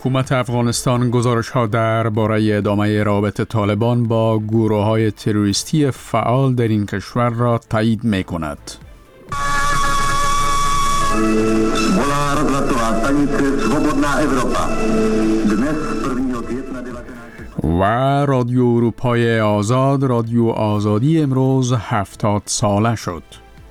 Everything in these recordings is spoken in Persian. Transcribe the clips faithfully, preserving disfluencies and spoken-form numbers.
حکومت افغانستان گزارش‌ها درباره ادامه رابطه طالبان با گروه‌های تروریستی فعال در این کشور را تایید می‌کند. و رادیو اروپای آزاد، رادیو آزادی امروز هفتاد ساله شد.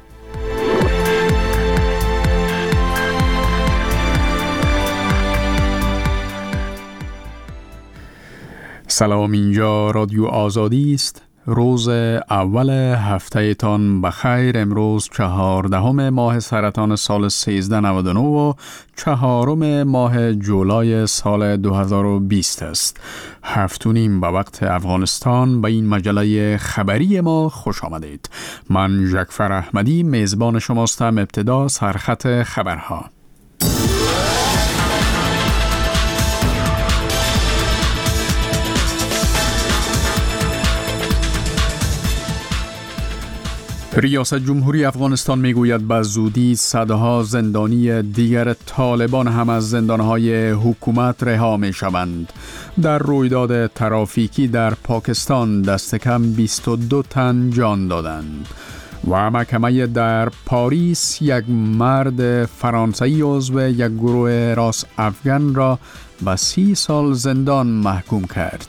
سلام، اینجا رادیو آزادی است. روز اول هفته تان بخیر. امروز چهاردهم ماه سرطان سال سیزده نود و نه و چهارم ماه جولای سال دو هزار و بیست است. هفتونیم به وقت افغانستان. به این مجله خبری ما خوش آمدید. من جعفر احمدی میزبان شماستم. ابتدا سرخط خبرها. ریاست جمهوری افغانستان میگوید به زودی صدها زندانی دیگر طالبان هم از زندانهای حکومت رها می شوند. در رویداد ترافیکی در پاکستان دست کم بیست و دو تن جان دادند. و محکمه در پاریس یک مرد فرانسوی عضو یک گروه راست افغان را به سی سال زندان محکوم کرد.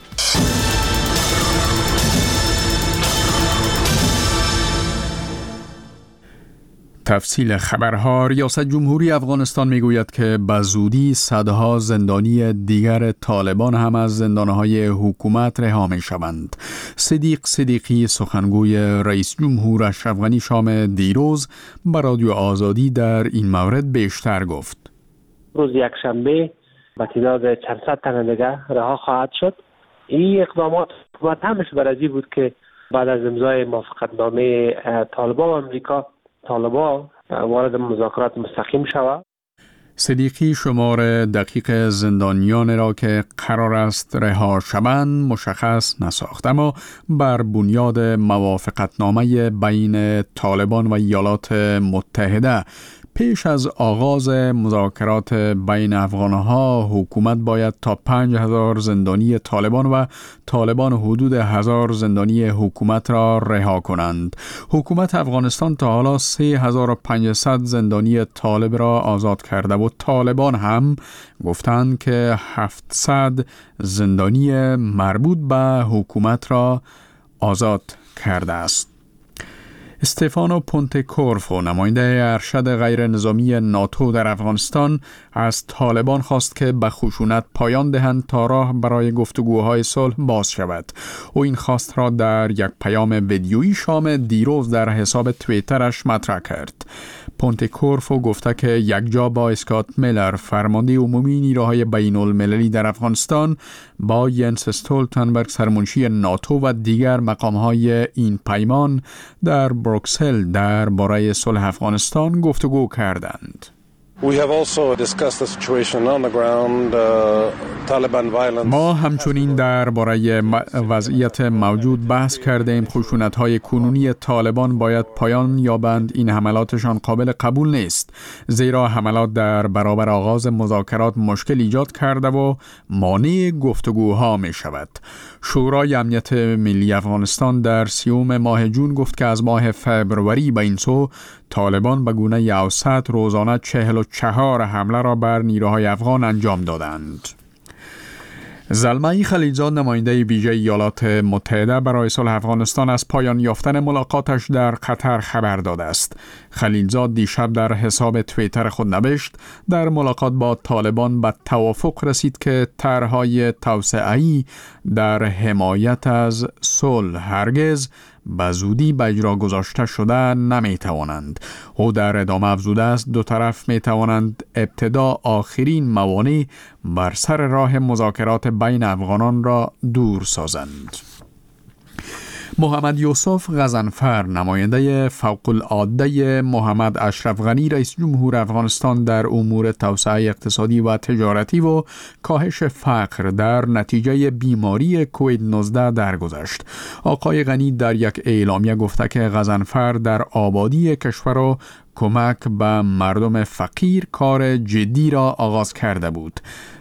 تفصیل خبرها. ریاست جمهوری افغانستان میگوید که به زودی صدها زندانی دیگر طالبان هم از زندانهای حکومت رها می شوند. صدیق صدیقی سخنگوی رئیس جمهور اشرف غنی شام دیروز به رادیو آزادی در این مورد بیشتر گفت. روز یکشنبه به تعداد چند صد تن دیگر رها خواهد شد. این اقدامات حکومت همش برای بود که بعد از امضای موافقتنامه طالبان و امریکا طالبان وارد مذاکرات مستقیم شود. صدیقی شمار دقیق زندانیان را که قرار است رها شوند مشخص نساخت، اما بر بنیاد موافقتنامه بین طالبان و ایالات متحده پیش از آغاز مذاکرات بین افغانها حکومت باید تا پنج هزار زندانی طالبان و طالبان حدود هزار زندانی حکومت را رها کنند. حکومت افغانستان تا حالا سه هزار و پانصد زندانی طالب را آزاد کرده و طالبان هم گفتند که هفتصد زندانی مربوط به حکومت را آزاد کرده است. استفانو پونتکورفو نماینده ارشد غیر نظامی ناتو در افغانستان از طالبان خواست که به خشونت پایان دهند تا راه برای گفتگوهای صلح باز شود. او این خواست را در یک پیام ویدیویی شام دیروز در حساب توییترش مطرح کرد. پونتکورفو گفته که یک جا با اسکات میلر فرمانده عمومی نیروهای بین المللی در افغانستان با ینس استولتنبرگ سرمنشی ناتو و دیگر مقامهای این پیمان در بروکسل در باره صلح افغانستان گفتگو کردند. We have also discussed the situation on the ground, uh, Taliban violence. ما همچنین درباره وضعیت موجود بحث کردیم. خشونت‌های کنونی طالبان باید پایان یابند. این حملاتشان قابل قبول نیست، زیرا حملات در برابر آغاز مذاکرات مشکل ایجاد کرده و مانع گفتگوها می شود. شورای امنیت ملی افغانستان در سیوم ماه جون گفت که از ماه فبروری به این سو طالبان به گونه اوسط روزانه چهل و چهار حمله را بر نیروهای افغان انجام دادند. زلمه خلیلزاد نماینده ویژه ایالات متحده برای صلح افغانستان از پایان یافتن ملاقاتش در قطر خبر داده است. خلیلزاد دیشب در حساب توییتر خود نوشت در ملاقات با طالبان به توافق رسید که طرح‌های توسعه‌ای در حمایت از صلح هرگز به زودی به اجرا گذاشته شده نمی توانند. او در ادامه افزوده است دو طرف می توانند ابتدا آخرین موانع بر سر راه مذاکرات بین افغانان را دور سازند. محمد یوسف غضنفر نماینده فوق العاده محمد اشرف غنی رئیس جمهور افغانستان در امور توسعه اقتصادی و تجارتی و کاهش فقر در نتیجه بیماری کووید نوزده درگذشت. آقای غنی در یک اعلامیه گفته که غضنفر در آبادی کشور و کمک به مردم فقیر کار جدی را آغاز کرده بود.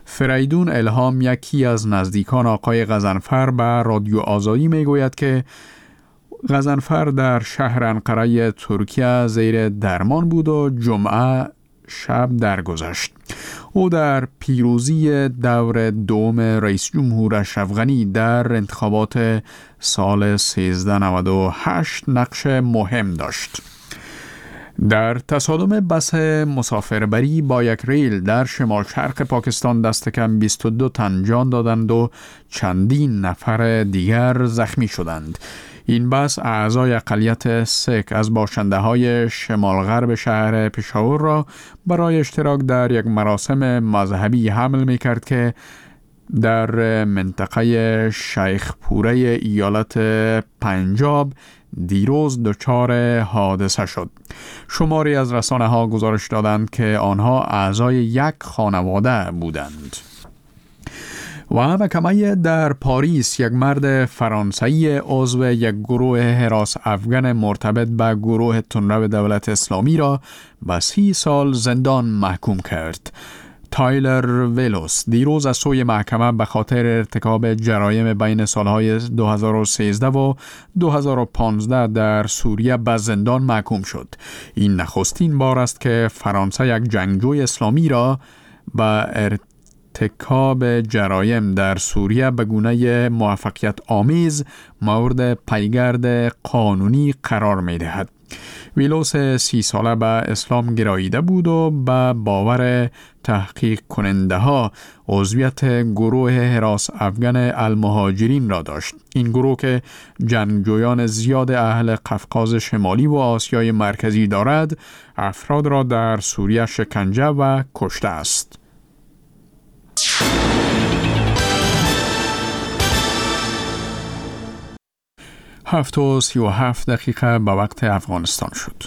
فریدون الهام، یکی از نزدیکان آقای غضنفر، به رادیو آزادی میگوید که غضنفر در شهر انقره ترکیه زیر درمان بود و جمعه شب درگذشت. او در پیروزی دور دوم رئیس جمهور اشرف غنی در انتخابات سال سیزده نود و هشت نقش مهم داشت. در تصادم بس مسافربری با یک ریل در شمال شرق پاکستان دست کم بیست و دو تن جان دادند و چندین نفر دیگر زخمی شدند. این بس اعضای اقلیت سیک از باشنده های شمال غرب شهر پشاور را برای اشتراک در یک مراسم مذهبی حمل می کرد که در منطقه شیخ پوره ایالت پنجاب دیروز دچار حادثه شد. شماری از رسانه ها گزارش دادند که آنها اعضای یک خانواده بودند. و محکمه در پاریس یک مرد فرانسوی عضو یک گروه حراس افغان مرتبط به گروه تندرو دولت اسلامی را به سی سال زندان محکوم کرد. تایلر ویلوس دیروز از سوی محکمه به خاطر ارتکاب جرایم بین سالهای دو هزار و سیزده و دو هزار و پانزده در سوریه به زندان محکوم شد. این نخستین بار است که فرانسه یک جنگجوی اسلامی را به ارتکاب جرایم در سوریه به گونه موفقیت آمیز مورد پیگرد قانونی قرار می دهد. ویلوس سی ساله به اسلام گراییده بود و به باور تحقیق کننده ها عضویت گروه حراس افغان المهاجرین را داشت. این گروه که جنگجویان زیاد اهل قفقاز شمالی و آسیای مرکزی دارد، افراد را در سوریه شکنجه و کشته است. هفت و سی و هفت دقیقه به وقت افغانستان شد.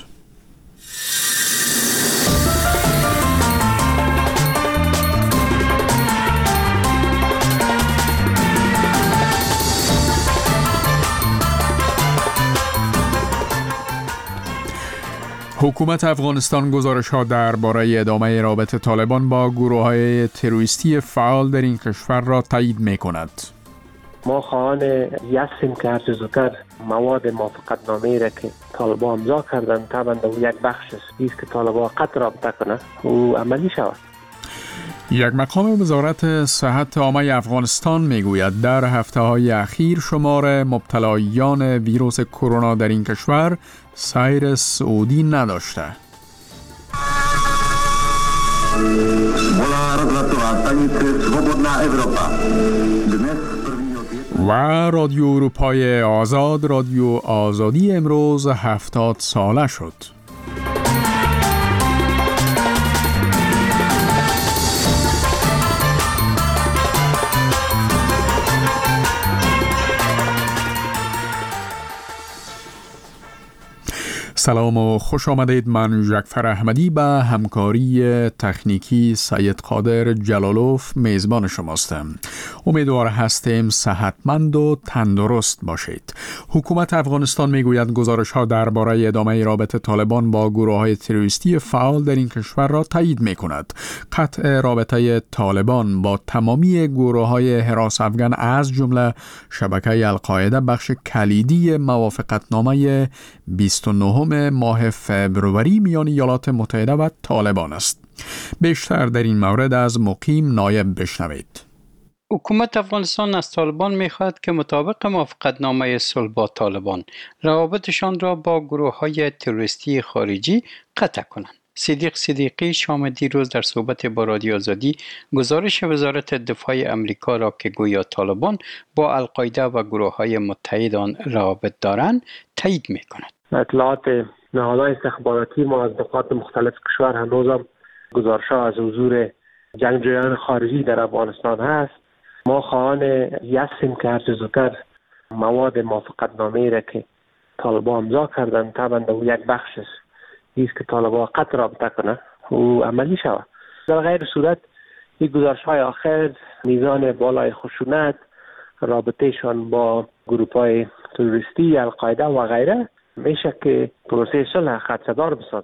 حکومت افغانستان گزارش‌ها درباره ادامه رابطه طالبان با گروه‌های تروریستی فعال در این کشور را تایید می‌کند. ما خواهان یستیم که هرچه زودتر مواد موافقت نامه‌ای را که طالبان امضا کردند طبعا در یک بخش است که طالبان قطع رابطه کنه و عملی شود. یک مقام وزارت صحت عامه افغانستان میگوید در هفته‌های اخیر شمار مبتلایان ویروس کرونا در این کشور سیر صعودی نداشته. و رادیو اروپای آزاد، رادیو آزادی امروز هفتاد ساله شد. سلام و خوش آمدید. من جعفر احمدی به همکاری تکنیکی سید قادر جلالوف میزبان شماستم. امیدوار هستیم صحتمند و تندرست باشید. حکومت افغانستان میگوید گزارش‌ها درباره ادامه رابطه طالبان با گروه‌های تروریستی فعال در این کشور را تایید می‌کند. قطع رابطه طالبان با تمامی گروه‌های حراس افغان از جمله شبکه القاعده بخش کلیدی موافقتنامه بیست و نهم ماه فبروری میان ایالات متحده و طالبان است. بیشتر در این مورد از مقیم نایب بشنوید. حکومت افغانستان از طالبان می‌خواهد که مطابق موافقتنامه صلح با طالبان روابطشان را با گروه‌های تروریستی خارجی قطع کنند. صدیق صدیقی شام دیروز در صحبت با رادیو آزادی گزارش وزارت دفاع امریکا را که گویا طالبان با القاعده و گروه‌های متحد آن روابط دارند تایید می‌کند. اطلاعات نهادهای استخباراتی ما از نقاط مختلف کشور هنوزم گزارش‌ها از حضور جنگجویان خارجی در افغانستان هست. ما خواهان یستیم که هرچه زودتر مواد موافقتنامه‌ای را که طالبان امضا کردند طبعا در یک بخش است که طالبان قطع رابطه کنه و عملی شود. در غیر صورت این گزارش‌های آخر میزان بالای خشونت، رابطهشان با گروه‌های تروریستی، القاعده و غیره میشه که پروسه صلح خدشه‌دار بسازد.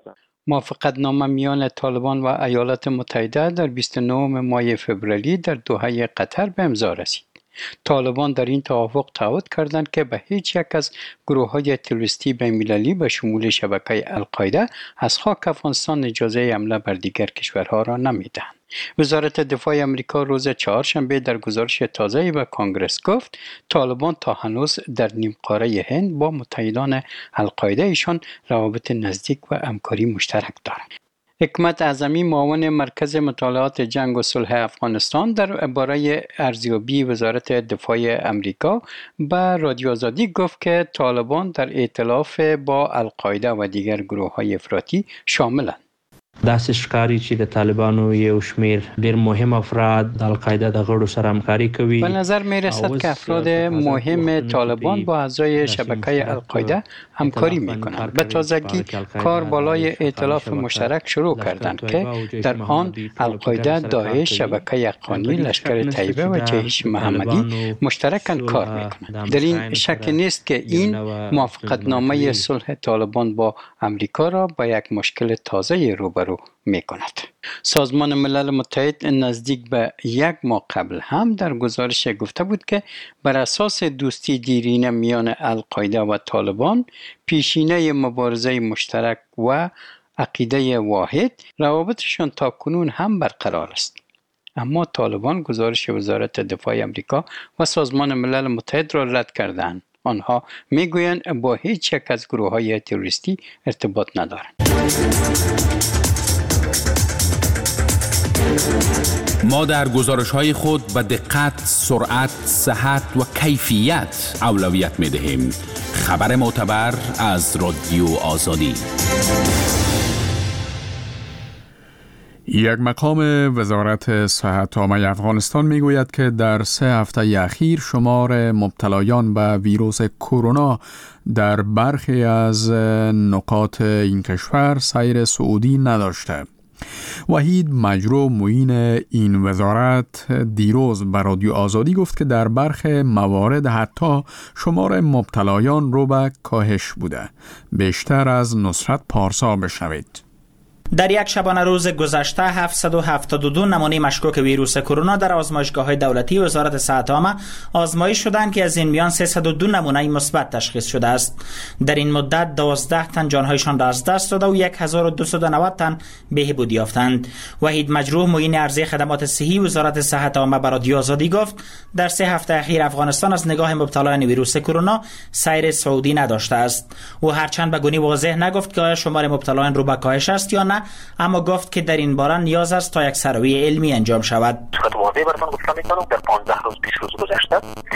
موافقتنامه میان طالبان و ایالات متحده در بیست و نهم ماه فوریه در دوحه قطر به امضا رسید. طالبان در این توافق تعهد کردند که به هیچ یک از گروه‌های تروریستی بین‌المللی به شمول شبکه القاعده از خاک افغانستان اجازه حمله بر دیگر کشورها را نمی‌دهند. وزارت دفاع آمریکا روز چهارشنبه در گزارش تازه‌ای به کنگره گفت طالبان تا هنوز در نیمقاره هند با متحدان القاعده ایشان روابط نزدیک و همکاری مشترک دارند. حکمت اعظمی معاون مرکز مطالعات جنگ و صلح افغانستان در باره ارزیابی وزارت دفاع آمریکا به رادیو آزادی گفت که طالبان در ائتلاف با القاعده و دیگر گروه‌های افراطی شاملند. داسې ښکاري چې د طالبانو یو شمیر ډېر مهم افراد د القاعده د غړو سره همکاري کوي. به نظر می رسد که افراد مهم طالبان با اعضای شبکه القاعده همکاری می کنند. به تازگی کار بالای ائتلاف مشترک شروع کردند که در آن القاعده، داعش، شبکه حقانی، لشکر طیبه و جیش محمدی مشترکاً کار می کنند. در این شک نیست که این موافقتنامه صلح طالبان با آمریکا را با یک مشکل تازه روبرو می کند. سازمان ملل متحد نزدیک به یک ماه قبل هم در گزارش گفته بود که بر اساس دوستی دیرینه میان القاعده و طالبان، پیشینه مبارزه مشترک و عقیده واحد، روابطشان تا کنون هم برقرار است. اما طالبان گزارش وزارت دفاع آمریکا و سازمان ملل متحد را رد کردند. آنها میگویند با هیچ یک از گروه‌های تروریستی ارتباط ندارند. ما در گزارش‌های خود به دقت، سرعت، صحت و کیفیت اولویت می‌دهیم. خبر معتبر از رادیو آزادی. یک مقام وزارت صحت عامه افغانستان میگوید که در سه هفته اخیر شمار مبتلایان به ویروس کرونا در برخی از نقاط این کشور سیر صعودی نداشته. وحید مجرو معین این وزارت دیروز به رادیو آزادی گفت که در برخی موارد حتی شمار مبتلایان رو به کاهش بوده. بیشتر از نصرت پارسا بشنوید. در یک شبانه روز گذشته هفتصد و هفتاد و دو نمونه مشکوک ویروس کرونا در آزمایشگاه‌های دولتی وزارت صحت عامه آزمایش شدند که از این میان سیصد و دو نمونه مثبت تشخیص شده است. در این مدت دوازده تن جانهایشان را از دست داده و هزار و دویست و نود تن بهبود یافتند. وحید مجروح معین عرضه خدمات صحی وزارت صحت عامه به رادیو آزادی گفت در سه هفته اخیر افغانستان از نگاه مبتلایان ویروس کرونا سیر صعودی نداشته است. او هرچند به گونی واضح نگفت که آیا شمار مبتلایان رو به کاهش است یا نه، اما گفت که در این باره نیاز است تا یک سروی علمی انجام شود. صورت واضح براتون گفتم میتونم در پانزده روز بیست روز گذشته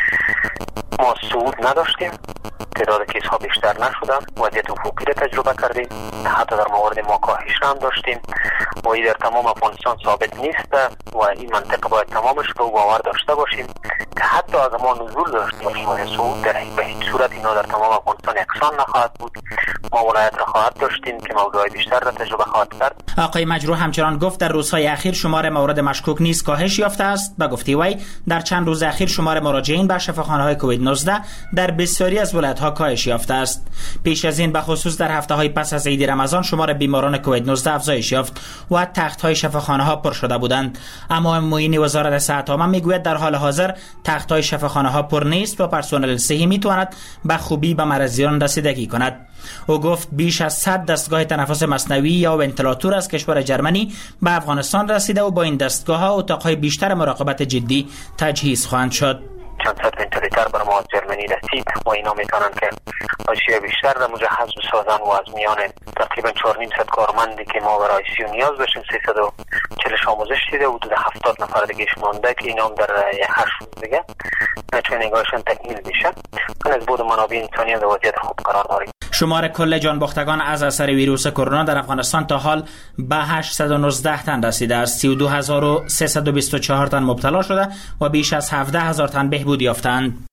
ما صعود نداشتیم، تعداد کیس ها بیشتر نشدن، وضعیت افقی را تجربه کردیم، حتی در موارد ما کاهش هم داشتیم و این در تمام افغانستان ثابت نیست و این منطقه باید تمامش رو باور داشته باشیم که حتی از ما نزول داشته باشیم و صعود در به هیچ صورت اینا در تمام افغانستان یکسان نخواهد بود. ما ولایت را خواهد داشتیم که موضوعی بیشتر را تجربه خواهد کرد. آقای مجروح همچنان گفت در روزهای اخیر شمار موارد مشکوک نیز کاهش یافته است. به گفته وی در چند روز اخیر شمار مراجعین به شفاخانه‌های کووید نوزده در بسیاری از ولایت‌ها کاهش یافته است. پیش از این به خصوص در هفته‌های پس از عید رمضان شمار بیماران کووید نوزده افزایش یافت و تخت‌های شفاخانه‌ها پر شده بودند. اما معین وزارت صحت عامه میگوید در حال حاضر تخت‌های شفاخانه‌ها پر نیست و پرسنل صحی میتواند به خوبی به مریضان رسیدگی کند. او گفت بیش از صد دستگاه تنفس مصنوعی یا ونتیلاتور از کشور جرمنی به افغانستان رسیده و با این دستگاه‌ها اتاق‌های بیشتر مراقبت جدی تجهیز خواهند شد. چند صد ونتیلاتور بر ما از جرمنی رسید و اینا میتونن که اشیاء بیشتر را مجهز بسازن و از میان تقریبا چهار و نیم صد کارمندی که ما برای سی نیاز داشتیم سیصد و چهل آموزش دیده و حدود هفتاد نفر دیگه مانده که اینا هم در هشت روز دیگه چون نگاهشان تکمیل میشه. من از بود منابع انسانی در وضعیت خوب قرار داریم. شمار کل جانباختگان از اثر ویروس کرونا در افغانستان تا حال به هشتصد و نوزده تن رسیده است. سی و دو هزار و سیصد و بیست و چهار تن مبتلا شده و بیش از هفده هزار تن بهبود یافتند.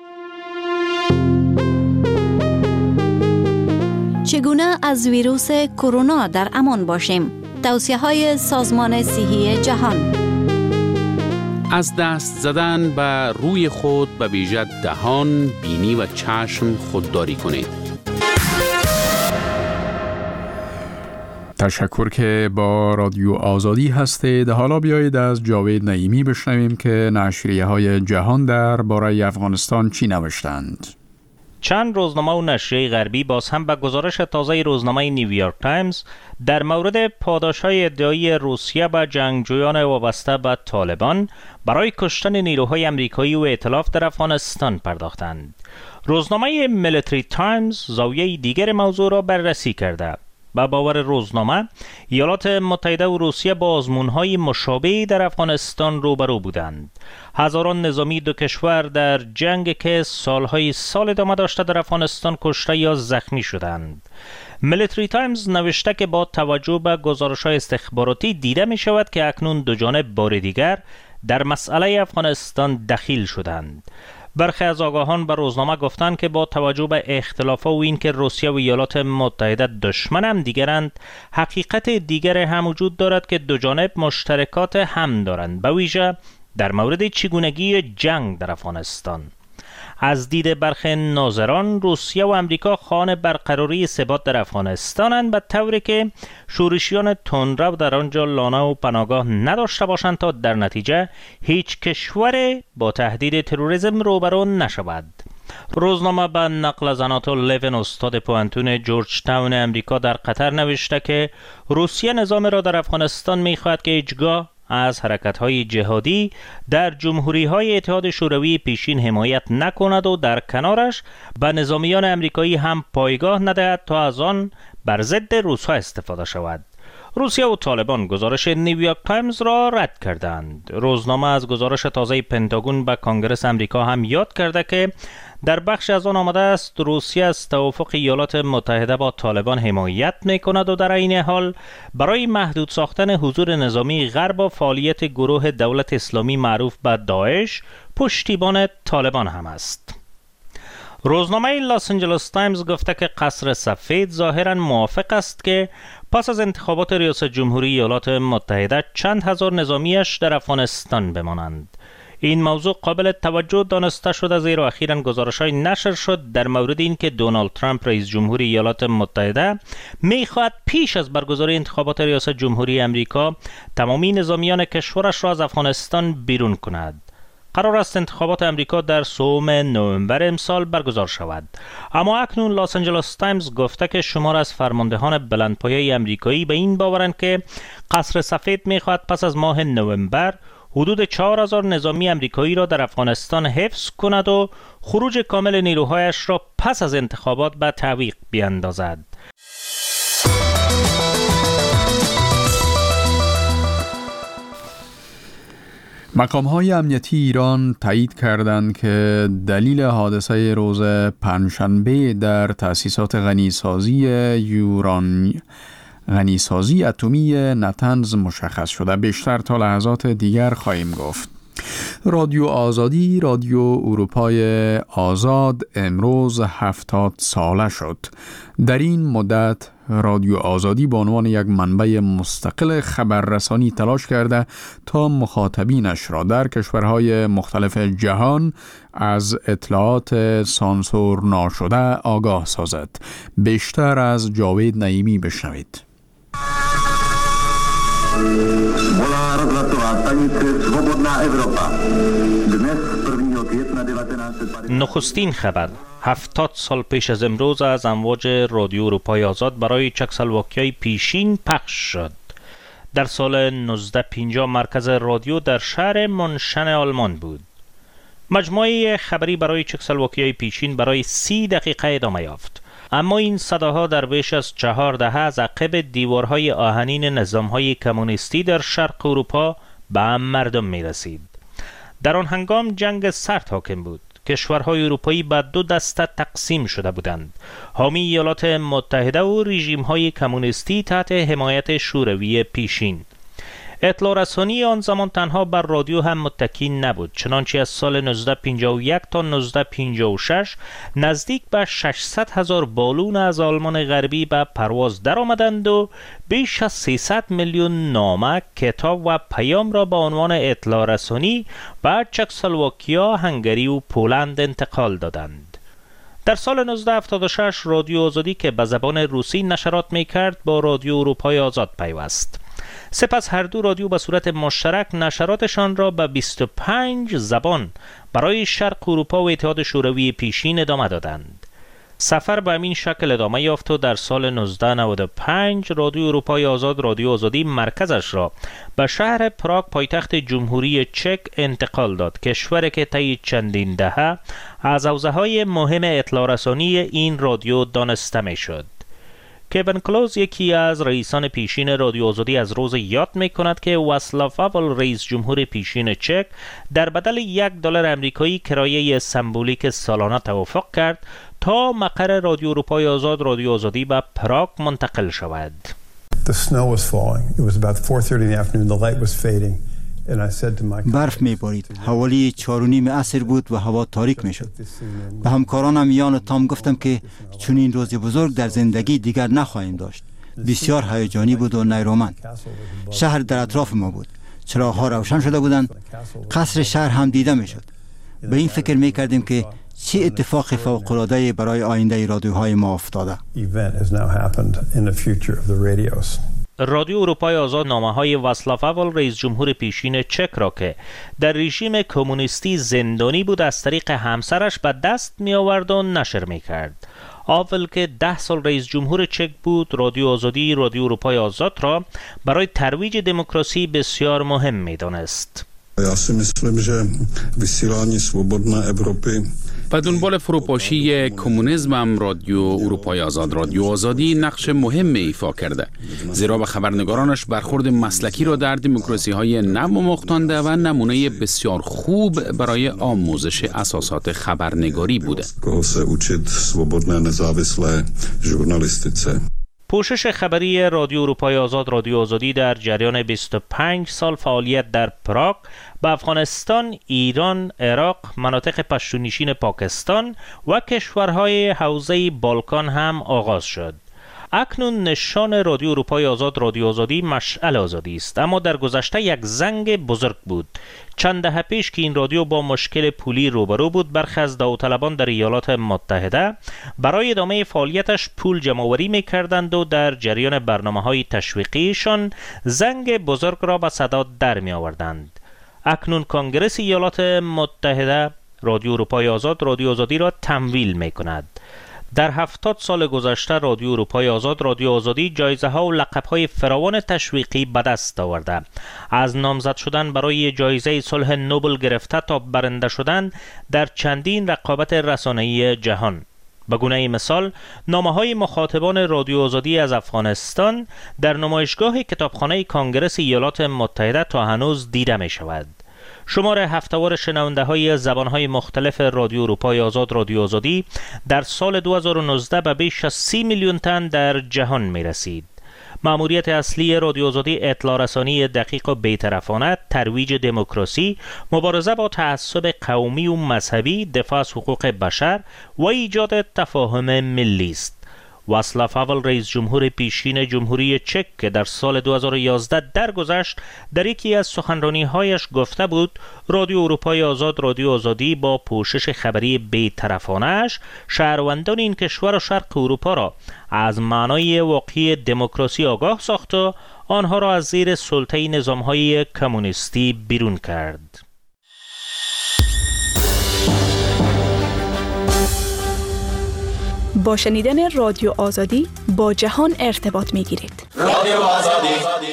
چگونه از ویروس کرونا در امان باشیم؟ توصیه‌های سازمان صحی جهان. از دست زدن به روی خود به ویژه دهان، بینی و چشم خودداری کنید. تشکر که با رادیو آزادی هستید. حالا بیایید از جاوید نعیمی بشنویم که نشریه های جهان در باره افغانستان چی نوشتند. چند روزنامه و نشریه غربی باز هم به گزارش تازه روزنامه نیویورک تایمز در مورد پاداش‌های ادعایی روسیه به جنگجویان وابسته به طالبان برای کشتن نیروهای آمریکایی و ائتلاف در افغانستان پرداختند. روزنامه میلیتری تایمز زاویه دیگر موضوع را بررسی کرده. با باور روزنامه، ایالات متحده و روسیه با آزمون‌های مشابهی در افغانستان روبرو بودند. هزاران نظامی دو کشور در جنگ که سالهای سال ادامه داشته در افغانستان کشته یا زخمی شدند. میلیتری تایمز نوشته که با توجه به گزارش‌های استخباراتی دیده می شود که اکنون دو جانب بار دیگر در مسئله افغانستان دخیل شدند. برخی از آگاهان به روزنامه گفتند که با توجه به اختلافات و اینکه روسیه و ایالات متحده دشمن هم دیگرند، حقیقت دیگر هم وجود دارد که دو جانب مشترکات هم دارند، به ویژه در مورد چگونگی جنگ در افغانستان. از دید برخی ناظران، روسیه و امریکا خواهان برقراری ثبات در افغانستانند، به طوری که شورشیان تندرو در آنجا لانه و پناهگاه نداشته باشند تا در نتیجه هیچ کشور با تهدید تروریسم روبرو نشود. روزنامه به نقل از آناتول لوین، استاد پوهنتون جورج تاون امریکا در قطر نوشته که روسیه نظام را در افغانستان می‌خواهد که هیچگاه از حرکت‌های جهادی در جمهوری‌های اتحاد شوروی پیشین حمایت نکند و در کنارش به نظامیان امریکایی هم پایگاه ندهد تا از آن بر ضد روس‌ها استفاده شود. روسیه و طالبان گزارش نیویورک تایمز را رد کردند. روزنامه از گزارش تازه پنتاگون به کنگره امریکا هم یاد کرده که در بخش از آن آمده است روسیه از توافق ایالات متحده با طالبان حمایت می‌کند و در این حال برای محدود ساختن حضور نظامی غرب و فعالیت گروه دولت اسلامی معروف به داعش پشتیبان طالبان هم است. روزنامه لاس آنجلس تایمز گفته که قصر سفید ظاهراً موافق است که پس از انتخابات ریاست جمهوری ایالات متحده چند هزار نظامیش در افغانستان بمانند. این موضوع قابل توجه دانسته شده زیرا اخیراً گزارش‌های نشر شد در مورد اینکه دونالد ترامپ رئیس جمهوری ایالات متحده می‌خواهد پیش از برگزاری انتخابات ریاست جمهوری امریکا تمامی نظامیان کشورش را از افغانستان بیرون کند. قرار است انتخابات امریکا در سوم نوامبر امسال برگزار شود، اما اکنون لاس آنجلس تایمز گفته که شمار از فرماندهان بلندپایه امریکایی به این باورند که قصر سفید می‌خواهد پس از ماه نوامبر حدود چهار هزار نظامی امریکایی را در افغانستان حفظ کند و خروج کامل نیروهایش را پس از انتخابات به تعویق بیاندازد. مقام‌های امنیتی ایران تایید کردند که دلیل حادثه روز پنجشنبه در تأسیسات غنیسازی یوران غنیسازی اتمی نتنز مشخص شده. بیشتر تا لحظات دیگر خواهیم گفت. رادیو آزادی، رادیو اروپای آزاد، امروز هفتاد ساله شد. در این مدت رادیو آزادی به عنوان یک منبع مستقل خبررسانی تلاش کرده تا مخاطبینش را در کشورهای مختلف جهان از اطلاعات سانسور ناشده آگاه سازد. بیشتر از جاوید نعیمی بشنوید. نخستین خبر: هفتاد سال پیش از امروز از امواج رادیو اروپای آزاد برای چکسلواکیای پیشین پخش شد. در سال نوزده پنجاه مرکز رادیو در شهر منشن آلمان بود. مجموعه خبری برای چکسلواکیای پیشین برای سی دقیقه ادامه یافت، اما این صداها در بیش از چهار دهه از عقب دیوارهای آهنین نظامهای کمونیستی در شرق اروپا به مردم می رسید. در آن هنگام جنگ سرد حاکم بود. کشورهای اروپایی به دو دسته تقسیم شده بودند: حامی ایالات متحده و رژیم‌های کمونیستی تحت حمایت شوروی پیشین. اطلاع رسانی آن زمان تنها بر رادیو هم متکی نبود، چنانچه از سال نوزده پنجاه و یک تا نوزده پنجاه و شش نزدیک به ششصد هزار بالون از آلمان غربی به پرواز در آمدند و بیش از سیصد میلیون نامه، کتاب و پیام را به عنوان اطلاع رسانی به چکسلواکیا، هنگری و پولند انتقال دادند. در سال نوزده هفتاد و شش رادیو آزادی که به زبان روسی نشرات می کرد با رادیو اروپای آزاد پیوست. سپس هر دو رادیو به صورت مشترک نشراتشان را به بیست و پنج زبان برای شرق اروپا و اتحاد شوروی پیشین ادامه دادند. سفر به همین شکل ادامه یافت و در سال نوزده نود و پنج رادیو اروپای آزاد رادیو آزادی مرکزش را به شهر پراگ پایتخت جمهوری چک انتقال داد، کشوری که طی چندین دهه از حوزه‌های مهم اطلاع رسانی این رادیو دانسته می‌شد. کوین کلوز یکی از رئیسان پیشین رادیو آزادی از روز یاد می کند که واسلاو هاول رئیس جمهور پیشین چک در بدل یک دلار آمریکایی کرایه سمبولیک سالانه توافق کرد تا مقر رادیو اروپای آزاد رادیو آزادی به پراگ منتقل شود. The snow was falling. It was about four thirty in the afternoon. The light was fading. برف می بارید. حوالی چار و نیم عصر بود و هوا تاریک می شد. به همکارانم یان و تام گفتم که چون این روز بزرگ در زندگی دیگر نخواهیم داشت. بسیار هیجانی بود و نیرومند. شهر در اطراف ما بود. چراغ‌ها روشن شده بودند. قصر شهر هم دیده می شد. به این فکر می کردیم که چه اتفاق فوق‌العاده‌ای برای آینده رادیوهای ما افتاده. رادیو اروپای آزاد نامه‌های واسلاو هاول رئیس جمهور پیشین چک را که در رژیم کمونیستی زندانی بود از طریق همسرش به دست می آورد و نشر می کرد. هاول که ده سال رئیس جمهور چک بود، رادیو آزادی رادیو اروپای آزاد را برای ترویج دموکراسی بسیار مهم می دانست. Já si myslím, že vysílání svobodné Evropy و دنبال فروپاشی کمونیسم هم رادیو اروپای آزاد رادیو آزادی نقش مهم ایفا کرده، زیرا به خبرنگارانش برخورد مسلکی را در دموکراسی های نو مختانده و نمونه بسیار خوب برای آموزش اساسات خبرنگاری بوده. koho se učit svobodné nezávislé žurnalistice. پوشش خبری رادیو اروپای آزاد رادیو آزادی در جریان بیست و پنج سال فعالیت در پراگ به افغانستان، ایران، عراق، مناطق پشتونشین پاکستان و کشورهای حوزه بالکان هم آغاز شد. اکنون نشان رادیو اروپای آزاد رادیو آزادی مشعل آزادی است، اما در گذشته یک زنگ بزرگ بود. چند دهه پیش که این رادیو با مشکل پولی روبرو بود، برخی از داوطلبان در ایالات متحده برای ادامه فعالیتش پول جمع‌آوری می‌کردند و در جریان برنامه‌های تشویقیشان زنگ بزرگ را به صدا در می‌آوردند. اکنون کنگره ایالات متحده رادیو اروپای آزاد رادیو آزادی را تمویل می‌کند. در هفتاد سال گذشته رادیو اروپای آزاد رادیو آزادی جایزه ها و لقب های فراوان تشویقی به دست آورده، از نامزد شدن برای جایزه صلح نوبل گرفته تا برنده شدن در چندین رقابت رسانه‌ای جهان. به گونه مثال نامه های مخاطبان رادیو آزادی از افغانستان در نمایشگاه کتابخانه کنگره ایالات متحده تا هنوز دیده می شود. شمار هفته‌وار شنونده های زبان های مختلف رادیو اروپای آزاد رادیو آزادی در سال دو هزار و نوزده به بیش از سی میلیون تن در جهان می رسید. مأموریت اصلی رادیو آزادی اطلاع رسانی دقیق و بی‌طرفانه، ترویج دموکراسی، مبارزه با تعصب قومی و مذهبی، دفاع از حقوق بشر و ایجاد تفاهم ملی است. واسلاو هاول رئیس جمهور پیشین جمهوری چک که در سال دو هزار و یازده درگذشت در یکی از سخنرانی‌هایش گفته بود رادیو اروپای آزاد رادیو آزادی با پوشش خبری بی‌طرفانه‌اش شهروندان این کشور و شرق اروپا را از معنای واقعی دموکراسی آگاه ساخت و آنها را از زیر سلطه نظام‌های کمونیستی بیرون کرد. با شنیدن رادیو آزادی با جهان ارتباط می گیرید. رادیو آزادی.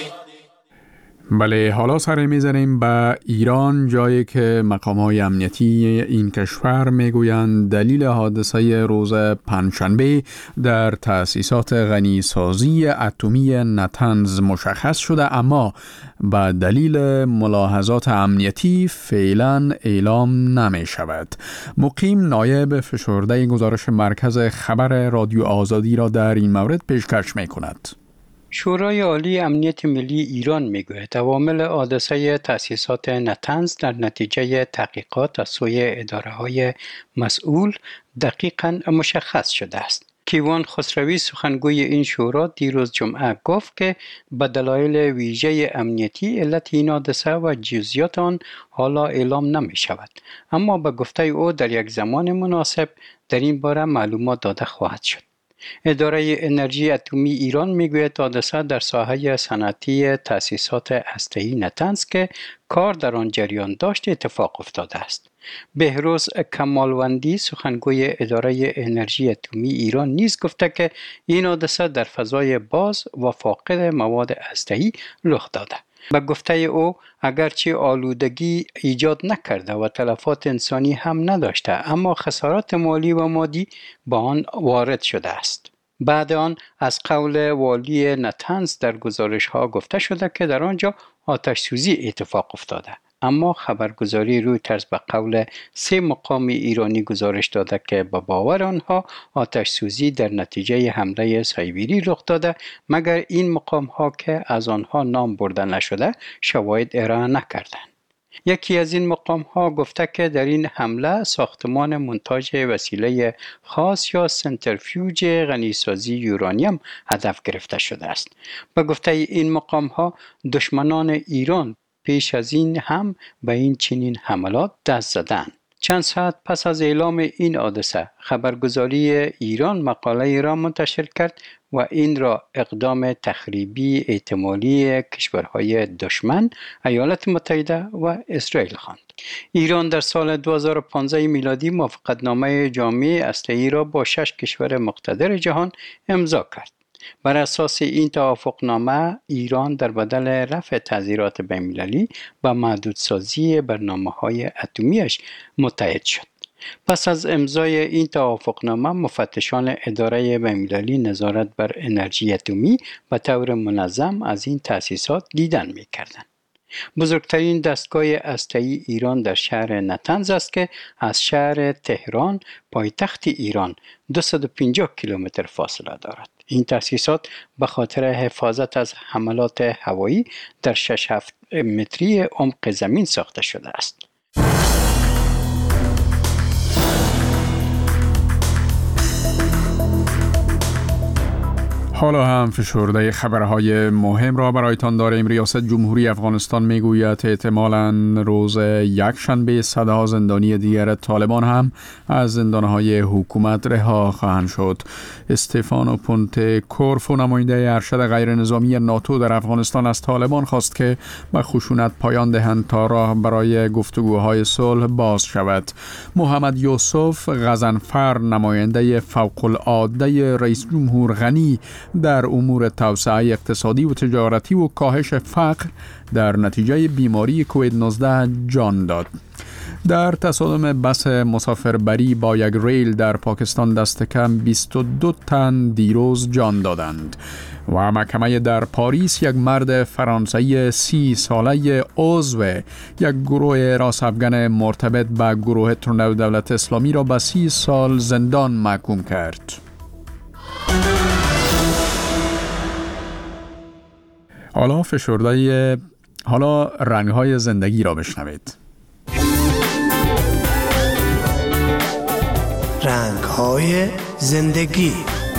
بله، حالا سر میزنیم به ایران، جایی که مقام‌های امنیتی این کشور میگویند دلیل حادثه روز پنجشنبه در تأسیسات غنیسازی اتمی نتنز مشخص شده، اما به دلیل ملاحظات امنیتی فعلا اعلام نمی شود. مقیم نایب فشرده گزارش مرکز خبر رادیو آزادی را در این مورد پیشکش می کند. شورای عالی امنیت ملی ایران میگوید عوامل حادثه تأسیسات نتنز در نتیجه تحقیقات از سوی اداره‌های مسئول دقیقاً مشخص شده است. کیوان خسروی سخنگوی این شورا دیروز جمعه گفت که به دلایل ویژه امنیتی علت این حادثه و جزئیات آن حالا اعلام نمی شود، اما به گفته او در یک زمان مناسب در این باره معلومات داده خواهد شد. اداره انرژی اتمی ایران میگوید حادثه در ساحه صنعتی تأسیسات هسته‌ای نتنز که کار در آن جریان داشت اتفاق افتاده است. بهروز کمالوندی سخنگوی اداره انرژی اتمی ایران نیز گفته که این حادثه در فضای باز و فاقد مواد هسته‌ای رخ داده. به گفته او اگرچه آلودگی ایجاد نکرده و تلفات انسانی هم نداشته، اما خسارات مالی و مادی با آن وارد شده است. بعد آن از قول والی نتنز در گزارش ها گفته شده که در آنجا آتش سوزی اتفاق افتاده، اما خبرگزاری رویترز به قول سه مقام ایرانی گزارش داده که به باور آنها آتش سوزی در نتیجه حمله سایبری رخ داده، مگر این مقام ها که از آنها نام برده نشده شواهد ارائه نکردند. یکی از این مقام ها گفته که در این حمله ساختمان منتاج وسیله خاص یا سنترفیوژ غنیسازی یورانیم هدف گرفته شده است. به گفته این مقام ها دشمنان ایران پیش از این هم به این چنین حملات دست زدند. چند ساعت پس از اعلام این حادثه خبرگزاری ایران مقاله را منتشر کرد و این را اقدام تخریبی احتمالی کشورهای دشمن ایالات متحده و اسرائیل خواند. ایران در سال دو هزار و پانزده میلادی موافقتنامه جامع هسته‌ای را با شش کشور مقتدر جهان امضا کرد. بر اساس این توافقنامه ایران در بدل رفع تعزیرات بین‌المللی و محدودسازی برنامه‌های اتمیش متحد شد. پس از امضای این توافقنامه مفتشان اداره بین‌المللی نظارت بر انرژی اتمی به طور منظم از این تأسیسات دیدن می‌کردند. بزرگترین دستگاه هسته‌ای ایران در شهر نتنز است که از شهر تهران پایتخت ایران دویست و پنجاه کیلومتر فاصله دارد. این تأسیسات به خاطر حفاظت از حملات هوایی در شش هفت متری عمق زمین ساخته شده است. حالا هم فشرده خبرهای مهم را برایتان داریم. ریاست جمهوری افغانستان میگوید احتمالاً روز یکشنبه صدها زندانی دیگر طالبان هم از زندانهای حکومت رها خواهند شد. استفانو پونت کورفو نماینده ارشد غیر نظامی ناتو در افغانستان از طالبان خواست که به خشونت پایان دهند تا راه برای گفتگوهای صلح باز شود. محمد یوسف غضنفر نماینده فوق العاده رئیس جمهور غنی در امور توسعه اقتصادی و تجارتی و کاهش فقر در نتیجه بیماری کووید نوزده جان داد. در تصادم بس مسافربری با یک ریل در پاکستان دست کم بیست و دو تن دیروز جان دادند و محکمه در پاریس یک مرد فرانسوی سی ساله عضو یک گروه راست افغان مرتبط به گروه تورنو دولت اسلامی را به سی سال زندان محکوم کرد. حالا فشرده حالا رنگ‌های زندگی را بشنوید. رنگ‌های زندگی.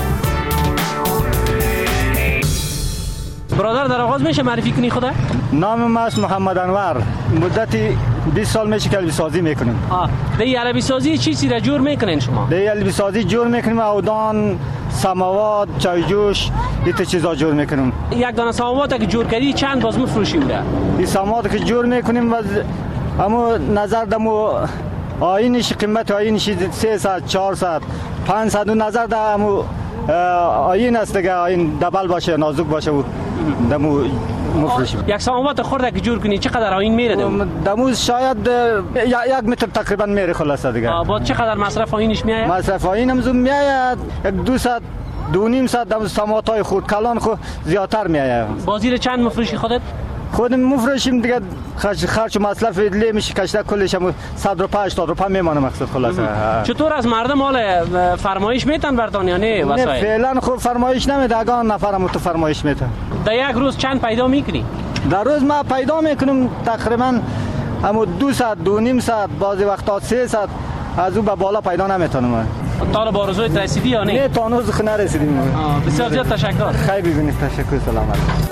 برادر در آغاز میشه معرفی کنی خدا؟ نام من است محمد انور. مدتی بیست سال میشه که البی سازی میکنیم. آه، دی البی سازی چی چی را جور میکنین شما؟ دی البی سازی جور میکنیم، اودان، سماوات، چای جوش، ایت چیزا جور میکنیم. یک دانه سماوات که جور کردی چند باز میفروشی بوده؟ این سماوات که جور میکنیم و اما نظر دمو آینش قیمت آینش سیصد، چهارصد، پانصد و نظر دمو آین است دیگه، آین دبل باشه، نازک باشه و دمو مفروشیم. یک سماوات خورده که جور کنی چقدر آین میره دمو؟ دمو شاید یک متر تقریبا میره خلاصه دیگه. با چقدر مصرف آینش میآید؟ مصرف آینم زوم میآید یک دویست دو نیم صد دم سماواتای خود کلان خود زیادتر میآید. بازی چند مفروشی خودت؟ خودم مفروشیم دیگه، خرج خرج و مصرف لی میشه کشته کلش هم صد روپیه هشتاد روپیه میمونه مقصد خلاصه. چطور از مردم حال فرمایش میتن برتان یا نه وسایل؟ نه فعلا خب فرمایش نمیده، اگه نفرم تو فرمایش میده. در یک روز چند پیدا میکنی؟ در روز ما پیدا میکنم تقریبا همو دویست دو نیم صد، بعضی وقتا سیصد، از اون به بالا پیدا نمیتونم. تا به آرزویت رسیدی یا نه؟ نه تا هنوز خونه رسیدیم. بسیار زیاد تشکر. خیلی ببینید، تشکر، سلام علیکم.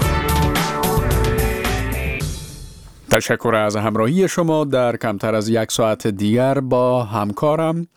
تشکر از همراهی شما. در کمتر از یک ساعت دیگر با همکارم